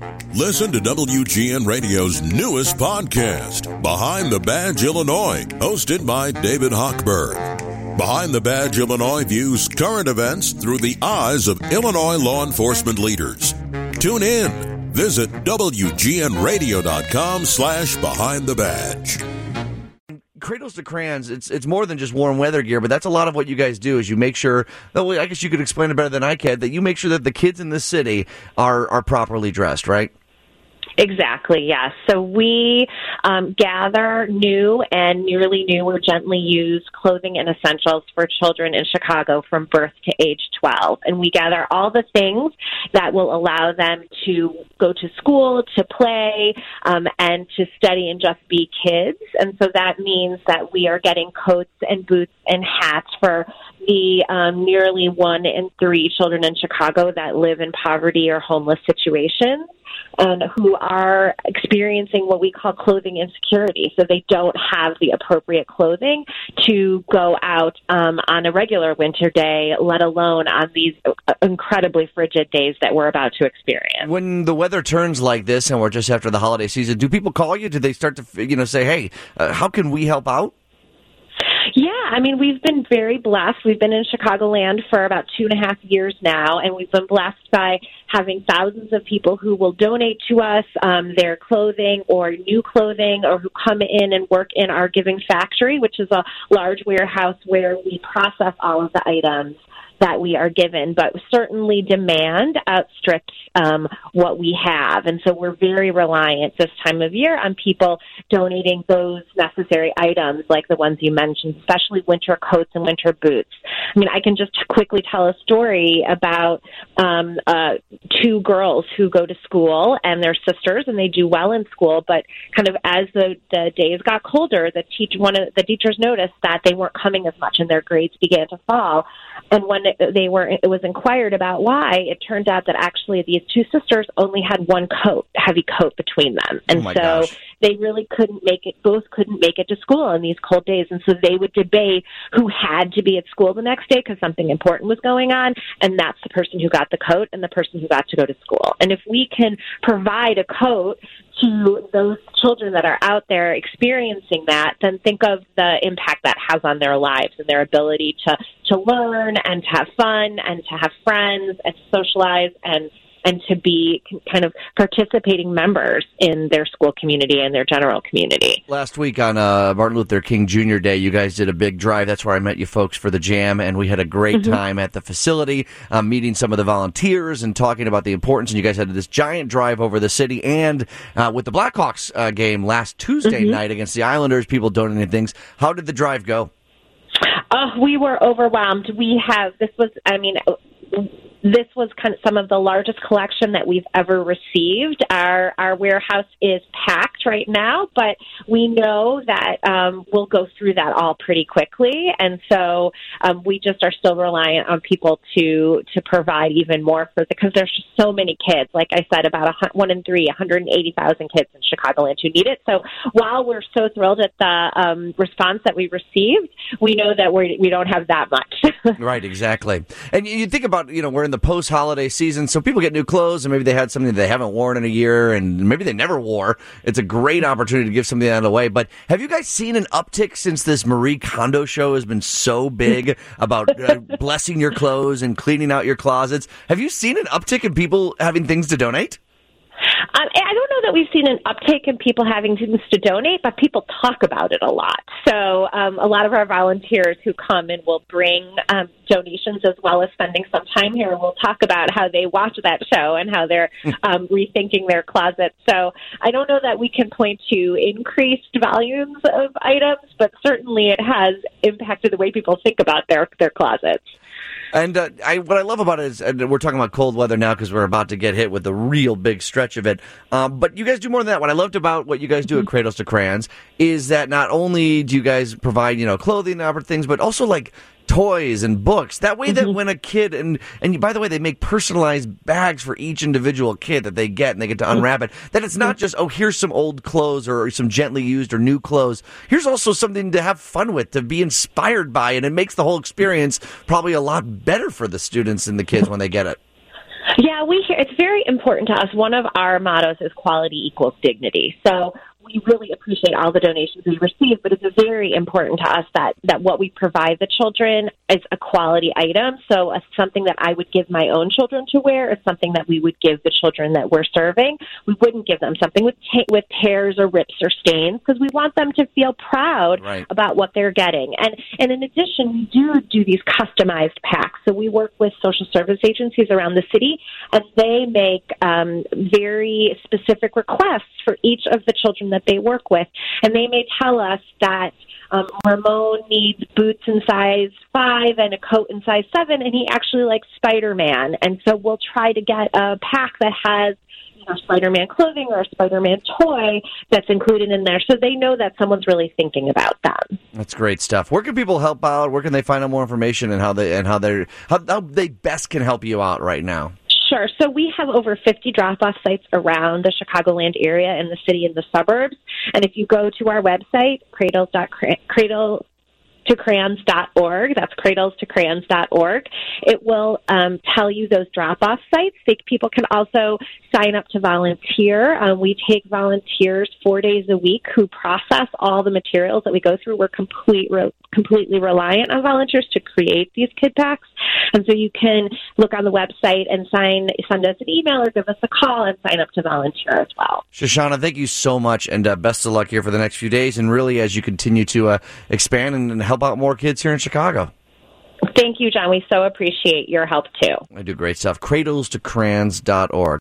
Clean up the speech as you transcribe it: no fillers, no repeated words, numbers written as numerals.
Listen to WGN Radio's newest podcast, Behind the Badge Illinois, hosted by David Hochberg. Behind the Badge Illinois views current events through the eyes of Illinois law enforcement leaders. Tune in. Visit WGNRadio.com/Behind the Badge. Cradles to Crayons, it's more than just warm weather gear, but that's a lot of what you guys do is you make sure, I guess you could explain it better than I can, that you make sure that the kids in this city are properly dressed, right? Exactly, yes. So we gather new and nearly new or gently used clothing and essentials for children in Chicago from birth to age 12. And we gather all the things that will allow them to go to school, to play, and to study and just be kids. And so that means that we are getting coats and boots and hats for the nearly 1 in 3 children in Chicago that live in poverty or homeless situations, and who are experiencing what we call clothing insecurity. So they don't have the appropriate clothing to go out on a regular winter day, let alone on these incredibly frigid days that we're about to experience. When the weather turns like this and we're just after the holiday season, do people call you? Do they start to say, hey, how can we help out? Yeah, I mean, we've been very blessed. We've been in Chicagoland for about 2.5 years now, and we've been blessed by having thousands of people who will donate to us their clothing or new clothing, or who come in and work in our Giving Factory, which is a large warehouse where we process all of the items that we are given, but certainly demand outstrips what we have. And so we're very reliant this time of year on people donating those necessary items like the ones you mentioned, especially winter coats and winter boots. I mean, I can just quickly tell a story about 2 girls who go to school, and they're sisters, and they do well in school, but kind of as the days got colder, one of the teachers noticed that they weren't coming as much and their grades began to fall. And when it was inquired about why, it turned out that actually these 2 sisters only had one heavy coat between them. And gosh. They really both couldn't make it to school on these cold days. And so they would debate who had to be at school the next day because something important was going on. And that's the person who got the coat and the person who got to go to school. And if we can provide a coat to those children that are out there experiencing that, then think of the impact that has on their lives and their ability to learn and to have fun and to have friends and to socialize and to be kind of participating members in their school community and their general community. Last week on Martin Luther King Jr. Day, you guys did a big drive. That's where I met you folks for the Jam, and we had a great time at the facility, meeting some of the volunteers and talking about the importance. And you guys had this giant drive over the city, and with the Blackhawks game last Tuesday night against the Islanders, people donating things. How did the drive go? We were overwhelmed. This was kind of some of the largest collection that we've ever received. Our warehouse is packed right now, but we know that we'll go through that all pretty quickly. And so we just are still reliant on people to provide even more because there's just so many kids. Like I said, about 1 in 3, 180,000 kids in Chicagoland who need it. So while we're so thrilled at the response that we received, we know that we don't have that much. Right, exactly. And you think about, we're in the post-holiday season, so people get new clothes, and maybe they had something they haven't worn in a year, and maybe they never wore. It's a great opportunity to give something out of the way. But have you guys seen an uptick since this Marie Kondo show has been so big about blessing your clothes and cleaning out your closets? Have you seen an uptick in people having things to donate? I don't know that we've seen an uptake in people having things to donate, but people talk about it a lot. So a lot of our volunteers who come and will bring donations as well as spending some time here will talk about how they watch that show and how they're rethinking their closets. So I don't know that we can point to increased volumes of items, but certainly it has impacted the way people think about their closets. And what I love about it is, and we're talking about cold weather now because we're about to get hit with a real big stretch of it, but you guys do more than that. What I loved about what you guys do at Cradles to Crayons is that not only do you guys provide, clothing and other things, but also like toys and books. That way that when a kid, and by the way, they make personalized bags for each individual kid that they get, and they get to unwrap it, that it's not just, here's some old clothes or some gently used or new clothes. Here's also something to have fun with, to be inspired by, and it makes the whole experience probably a lot better for the students and the kids when they get it. Yeah, it's very important to us. One of our mottos is quality equals dignity. So we really appreciate all the donations we receive, but it's very important to us that what we provide the children is a quality item. So something that I would give my own children to wear is something that we would give the children that we're serving. We wouldn't give them something with tears or rips or stains because we want them to feel proud about what they're getting. And in addition, we do these customized packs. So we work with social service agencies around the city, and they make very specific requests for each of the children that they work with. And they may tell us that Ramon needs boots in size 5 and a coat in size 7, and he actually likes Spider-Man. And so we'll try to get a pack that has Spider-Man clothing or a Spider-Man toy that's included in there, so they know that someone's really thinking about them. That's great stuff. Where can people help out? Where can they find out more information and how they best can help you out right now? Sure. So we have over 50 drop-off sites around the Chicagoland area in the city and the suburbs. And if you go to our website, cradles-to-crayons.org, that's cradles-to-crayons.org, it will tell you those drop-off sites. People can also sign up to volunteer. We take volunteers 4 days a week who process all the materials that we go through. We're completely reliant on volunteers to create these kid packs. And so you can look on the website and send us an email or give us a call and sign up to volunteer as well. Shoshana, thank you so much, and best of luck here for the next few days, and really as you continue to expand and help out more kids here in Chicago. Thank you, John. We so appreciate your help, too. I do great stuff. cradles-to-crayons.org.